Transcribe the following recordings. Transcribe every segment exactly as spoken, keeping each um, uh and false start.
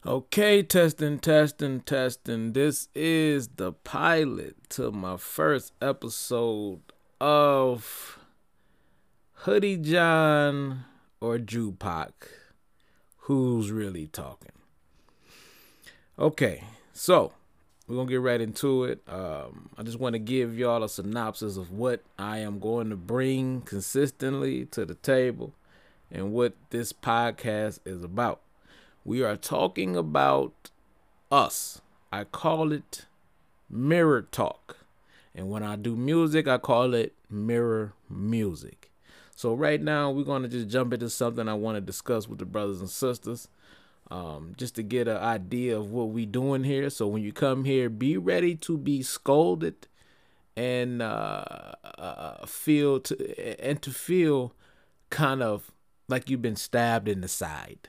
Okay, testing, testing, testing. This is the pilot to my first episode of Hoodie John or Jupac. Who's really talking? Okay, so we're gonna get right into it. Um, I just want to give y'all a synopsis of what I am going to bring consistently to the table and what this podcast is about. We are talking about us. I call it mirror talk. And when I do music, I call it mirror music. So right now, we're going to just jump into something I want to discuss with the brothers and sisters. Um, just to get an idea of what we doing here. So when you come here, be ready to be scolded and uh, uh, feel to and to feel kind of like you've been stabbed in the side.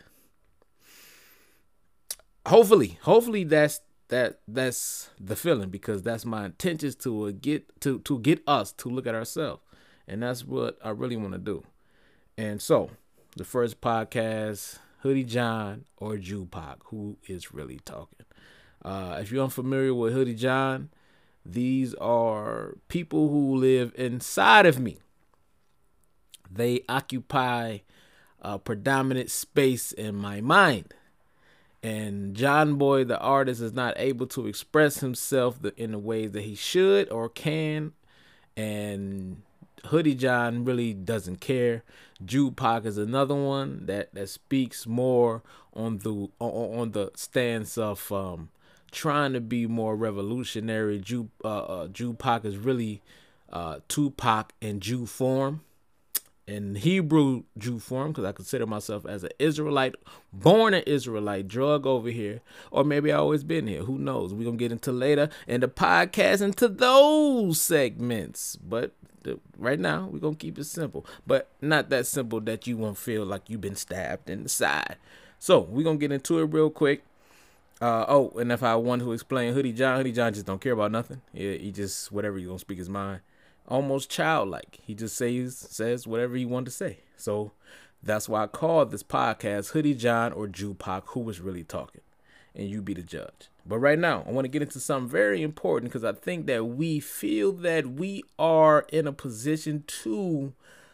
Hopefully, hopefully that's that that's the feeling, because that's my intentions to uh, get to to get us to look at ourselves, and that's what I really want to do. And so, the first podcast, Hoodie John or Jupac, who is really talking. Uh, if you're unfamiliar with Hoodie John, these are people who live inside of me. They occupy a predominant space in my mind. And John Boy, the artist, is not able to express himself in the ways that he should or can. And Hoodie John really doesn't care. Jupac is another one that, that speaks more on the on, on the stance of um, trying to be more revolutionary. Ju, uh, uh, Jupac is really uh, Tupac in Jew form. In Hebrew Jew form, because I consider myself as an Israelite, born an Israelite, drug over here, or maybe I always been here. Who knows? We're going to get into later in the podcast into those segments. But the, right now, we're going to keep it simple. But not that simple that you won't feel like you've been stabbed in the side. So we're going to get into it real quick. Uh, oh, and if I want to explain Hoodie John, Hoodie John just don't care about nothing. Yeah, he just, whatever, he's going to speak his mind. Almost childlike. He just says says whatever he wanted to say. So that's why I called this podcast Hoodie John or Jupac, who was really talking. And you be the judge. But right now, I want to get into something very important, because I think that we feel that we are in a position to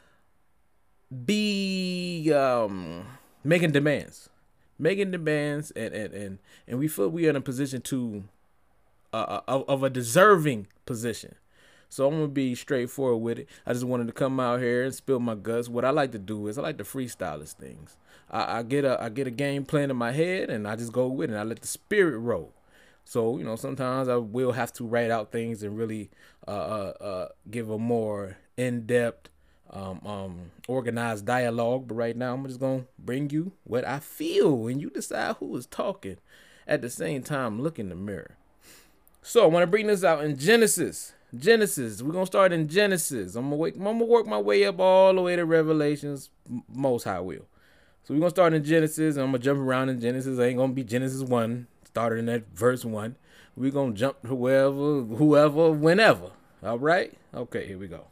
be um, making demands. Making demands, and, and, and, and we feel we are in a position to, uh, of, of a deserving position. So I'm going to be straightforward with it. I just wanted to come out here and spill my guts. What I like to do is I like to freestyle this things. I, I get a I get a game plan in my head, and I just go with it. And I let the spirit roll. So, you know, sometimes I will have to write out things and really uh, uh, uh, give a more in-depth, um, um, organized dialogue. But right now I'm just going to bring you what I feel, and you decide who is talking. At the same time, look in the mirror. So I want to bring this out in Genesis. Genesis. We're going to start in Genesis. I'm going to work my way up all the way to Revelations. Most High will. So we're going to start in Genesis, and I'm going to jump around in Genesis. I ain't going to be Genesis one, starting at verse one. We're going to jump to wherever, whoever, whenever. All right? Okay, here we go.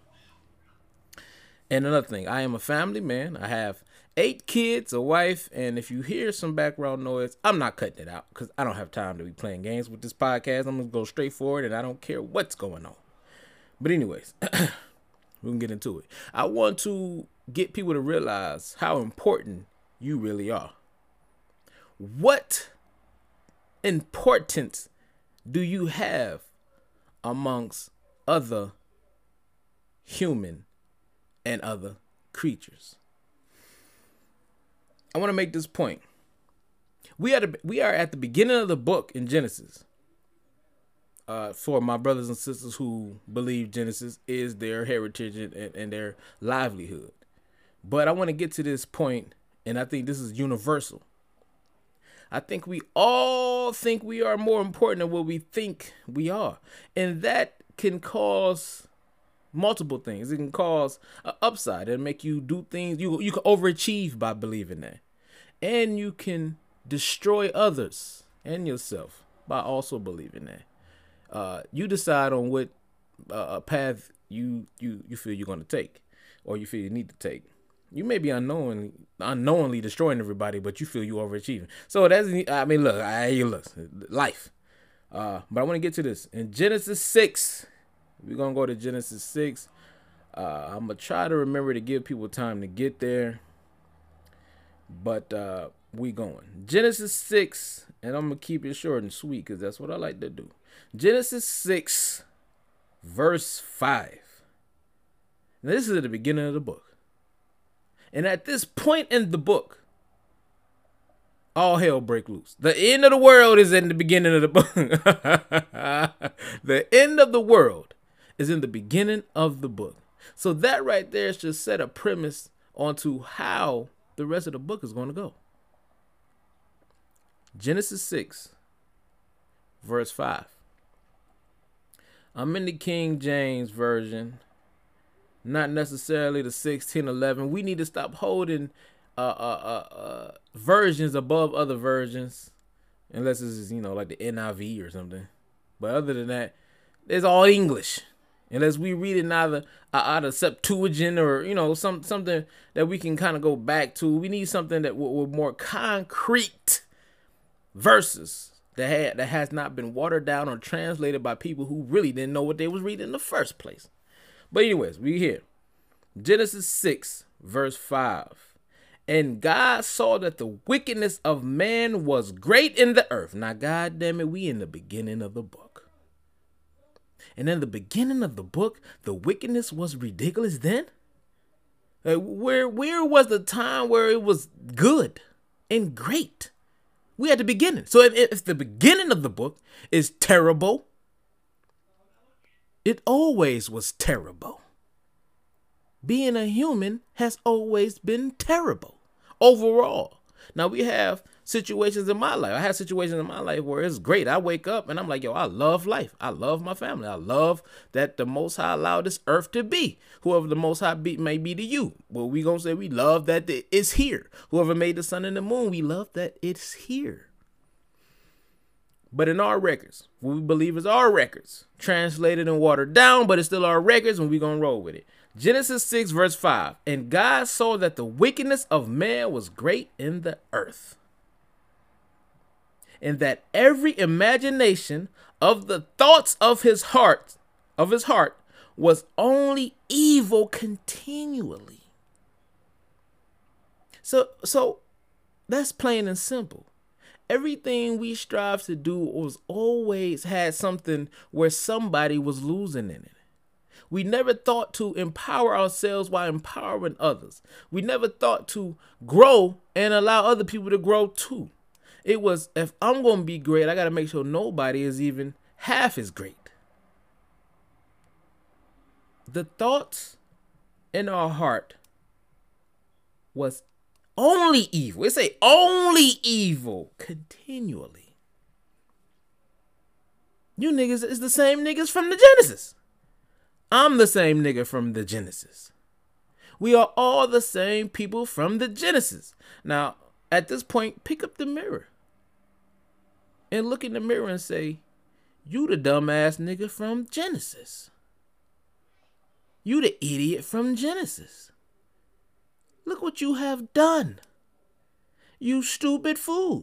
And another thing, I am a family man. I have eight kids, a wife, and if you hear some background noise, I'm not cutting it out, because I don't have time to be playing games with this podcast. I'm going to go straight forward, and I don't care what's going on. But anyways, we can get into it. I want to get people to realize how important you really are. What importance do you have amongst other human and other creatures? I want to make this point. We are, the, we are at the beginning of the book in Genesis. Uh, for my brothers and sisters who believe Genesis is their heritage and, and, and their livelihood. But I want to get to this point, and I think this is universal. I think we all think we are more important than what we think we are. And that can cause multiple things. It can cause an upside and make you do things. You, you can overachieve by believing that. And you can destroy others and yourself by also believing that. Uh, you decide on what uh, path you, you, you feel you're going to take, or you feel you need to take. You may be unknowingly unknowingly destroying everybody, but you feel you overachieving. So that's, I mean, look, I look, life. Uh, but I want to get to this in Genesis six. We're gonna go to Genesis six. Uh, I'm gonna try to remember to give people time to get there, but uh, we going Genesis six, and I'm gonna keep it short and sweet because that's what I like to do. Genesis six, verse five. Now this is at the beginning of the book, and at this point in the book, all hell break loose. The end of the world is in the beginning of the book. The end of the world is in the beginning of the book. So that right there should set a premise onto how the rest of the book is going to go. Genesis six, verse five. I'm in the King James Version, not necessarily the sixteen eleven. We need to stop holding uh, uh, uh, uh, versions above other versions, unless it's, you know, like the N I V or something. But other than that, it's all English. Unless we read it either uh, out of Septuagint or, you know, some something that we can kind of go back to. We need something that w- with more concrete verses that had, that has not been watered down or translated by people who really didn't know what they was reading in the first place. But anyways, we here. Genesis six, verse five. And God saw that the wickedness of man was great in the earth. Now, God damn it, we in the beginning of the book. And in the beginning of the book, the wickedness was ridiculous then? Like, where, where was the time where it was good and great? We at the beginning. So if, if the beginning of the book is terrible, it always was terrible. Being a human has always been terrible overall. Now, we have situations in my life. I have situations in my life where it's great. I wake up and I'm like, yo, I love life. I love my family. I love that the Most High allowed this earth to be. Whoever the Most High be, may be to you. Well, we gonna say we love that it's here. Whoever made the sun and the moon, we love that it's here. But in our records, what we believe is our records, translated and watered down, but it's still our records, and we gonna roll with it. Genesis six, verse five. And God saw that the wickedness of man was great in the earth, and that every imagination of the thoughts of his heart, of his heart, was only evil continually. So, so that's plain and simple. Everything we strive to do was always had something where somebody was losing in it. We never thought to empower ourselves while empowering others. We never thought to grow and allow other people to grow too. It was, if I'm going to be great, I got to make sure nobody is even half as great. The thoughts in our heart was only evil. It say only evil continually. You niggas is the same niggas from the Genesis. I'm the same nigga from the Genesis. We are all the same people from the Genesis. Now, at this point, pick up the mirror and look in the mirror and say, you the dumbass nigga from Genesis. You the idiot from Genesis. Look what you have done. You stupid fool.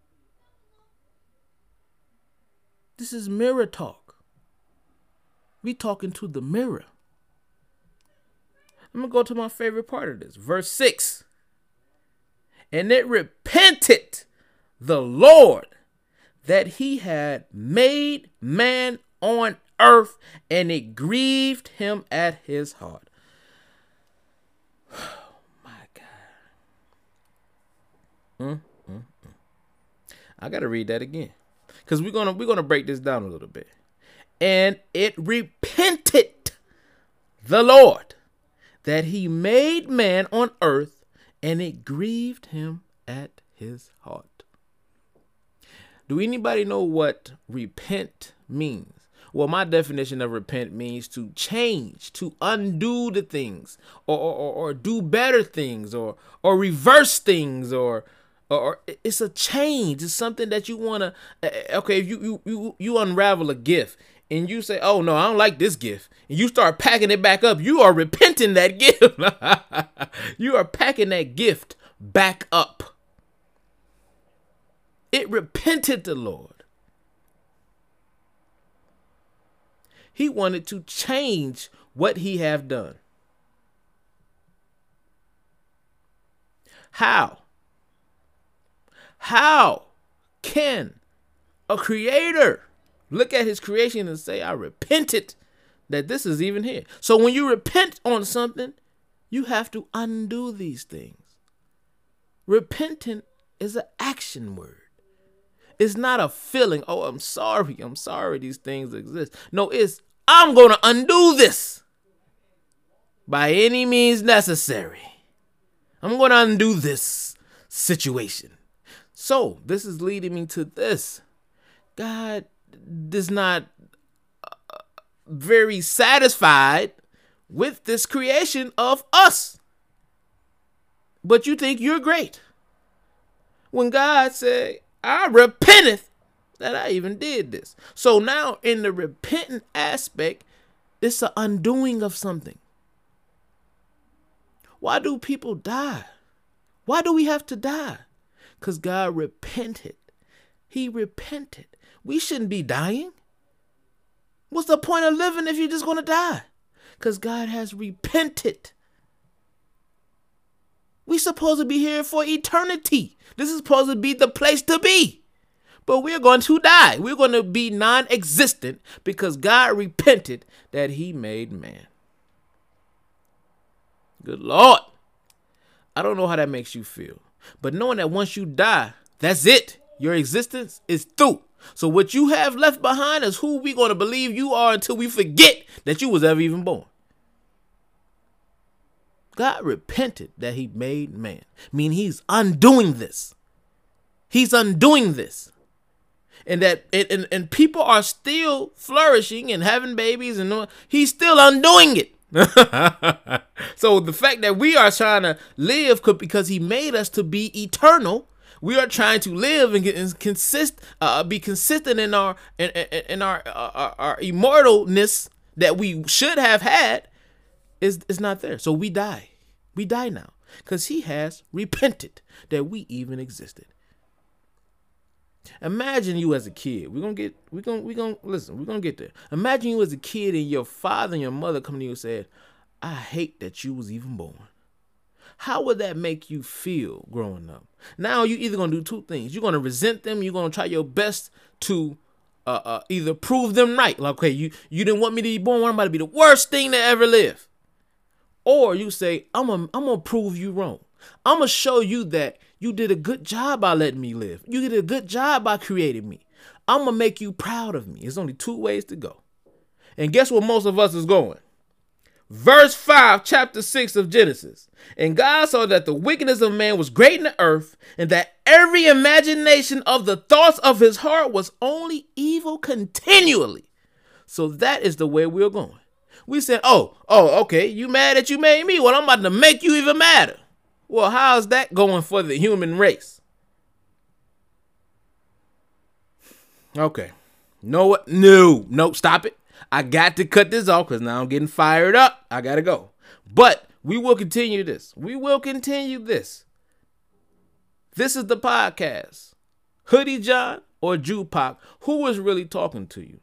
This is mirror talk. We talking to the mirror. I'm going to go to my favorite part of this. Verse six. And it repented the Lord that he had made man on earth, and it grieved him at his heart. Oh my God. Mm, mm, mm. I got to read that again, because we're gonna we're gonna break this down a little bit. And it repented the Lord that he made man on earth, and it grieved him at his heart. Do anybody know what repent means? Well, my definition of repent means to change, to undo the things, or or, or, or do better things, or or reverse things, or or it's a change. It's something that you want to. Okay, if you you you you unravel a gift and you say, oh no, I don't like this gift, and you start packing it back up, you are repenting that gift. You are packing that gift back up. It repented the Lord. He wanted to change what he have done. How? How can a creator look at his creation and say, I repented that this is even here? So when you repent on something, you have to undo these things. Repentant is an action word. It's not a feeling. Oh, I'm sorry. I'm sorry these things exist. No, it's I'm going to undo this by any means necessary. I'm going to undo this situation. So this is leading me to this. God is not uh, very satisfied with this creation of us. But you think you're great. When God said, I repenteth that I even did this. So now in the repentant aspect, it's an undoing of something. Why do people die? Why do we have to die? Because God repented. He repented. We shouldn't be dying. What's the point of living if you're just going to die? Because God has repented. We're supposed to be here for eternity. This is supposed to be the place to be. But we're going to die. We're going to be non-existent because God repented that he made man. Good Lord. I don't know how that makes you feel. But knowing that once you die, that's it. Your existence is through. So what you have left behind is who we're going to believe you are until we forget that you was ever even born. God repented that he made man. I mean, he's undoing this. He's undoing this. And that it, and, and people are still flourishing and having babies and he's still undoing it. So the fact that we are trying to live because he made us to be eternal, we are trying to live and, and consist, uh, be consistent in our in, in, in our, uh, our our immortalness that we should have had, is is not there. So we die. We die now because he has repented that we even existed. Imagine you as a kid. We're gonna get, we're gonna, we're gonna listen, we're gonna get there. Imagine you as a kid and your father and your mother come to you and said, I hate that you was even born. How would that make you feel growing up? Now you're either gonna do two things. You're gonna resent them, you're gonna try your best to uh, uh, either prove them right. Like, okay, you, you didn't want me to be born, I'm about to be the worst thing to ever live. Or you say, I'm gonna, I'm gonna prove you wrong. I'm gonna show you that you did a good job by letting me live. You did a good job by creating me. I'm going to make you proud of me. There's only two ways to go. And guess what most of us is going? Verse five, chapter six of Genesis. And God saw that the wickedness of man was great in the earth, and that every imagination of the thoughts of his heart was only evil continually. So that is the way we're going. We said, oh, oh, okay, you mad that you made me? Well, I'm about to make you even madder. Well, how's that going for the human race? Okay. Know what? No, no, stop it. I got to cut this off because now I'm getting fired up. I got to go. But we will continue this. We will continue this. This is the podcast. Hoodie John or Jupac, who is really talking to you?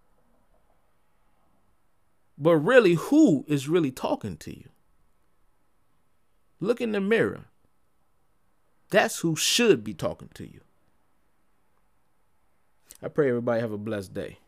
But really, who is really talking to you? Look in the mirror. That's who should be talking to you. I pray everybody have a blessed day.